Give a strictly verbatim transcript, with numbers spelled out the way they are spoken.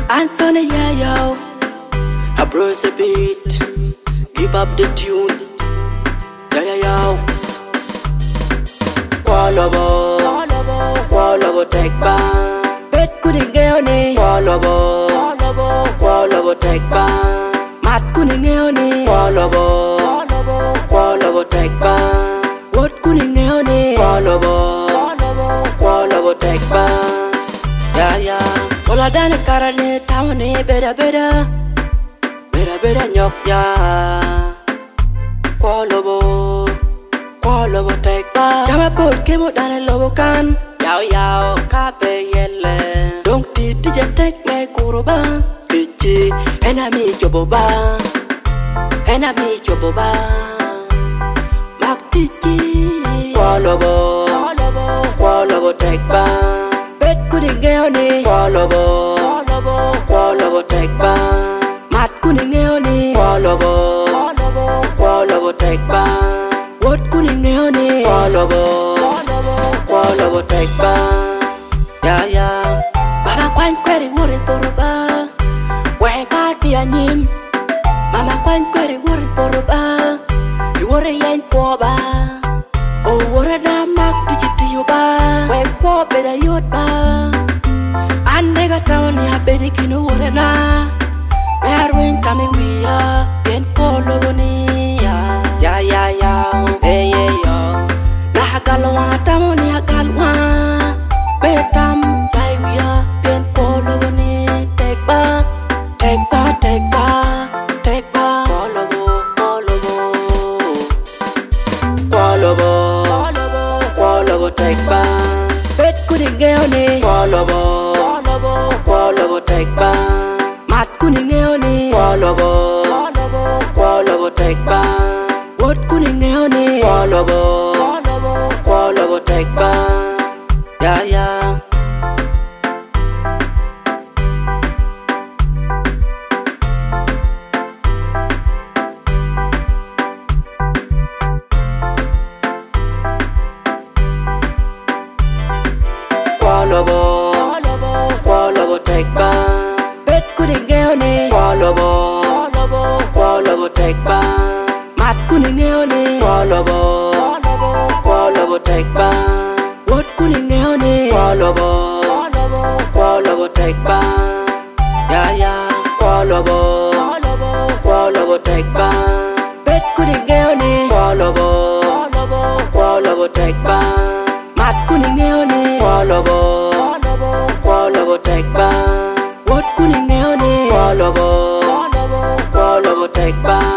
Anthony Yayo, I bruise a beat, keep up the tune. Yayo, Qualabo, Qualabo, take back. Bet couldn't get on it. Qualabo, Qualabo, take back. Matt couldn't get on it. Qualabo, Qualabo, take back. What couldn't get on it? Qualabo, Qualabo, take back. Yeah, yeah. All I done is carry town, better, better, better, better, nyok ya. Qualabo, Qualabo, take back. Come up, came out and a lobo can. Yao yao, cape yelle. Don't teach you take me kuruba. Ichi, enemy joboba, enemy joboba. Mak tichi. Qualabo, Qualabo, take back. Bet couldn't get on it. Qualabo, Qualabo, take back. Matt couldn't get on it. Qualabo, Qualabo, take back. What couldn't get on it? Qualabo, Qualabo, take back. Yeah, yeah. Mama quite query worry for a bar. Where party and him. Mama quite query worry for a bar. You worry ain't for bar. Oh, what a damn mark did you do your bar? Where for better your bar? And they got down here, Betty can know what na. Where when coming we are, then call over me. Ya, ya, ya, hey, yeah, yo. Nahagalwa, Tamoni, Hagalwa. Betam, die we are, then call over me. Take back, take back, take back, take back. Call over, call over. Call over, call over, take back. Bet couldn't get on it. Qualabo, Qualabo, take back. Matt couldn't get on it. Qualabo, Qualabo, take back. What couldn't get on it? Qualabo, Qualabo, take back. Yeah, yeah. Qualabo, Qualabo, take back. Bet couldn't get on it. Qualabo, Qualabo, take back. Matt couldn't get on it. Qualabo, Qualabo, take back. What couldn't get on it? Qualabo, Qualabo, take back. Yeah, yeah. Qualabo, Qualabo, take back. Bet couldn't get on it. Qualabo, Qualabo, take back. Matt couldn't get on it. Qualabo, Qualabo, take back. What couldn't get on it? Qualabo, Qualabo, take back.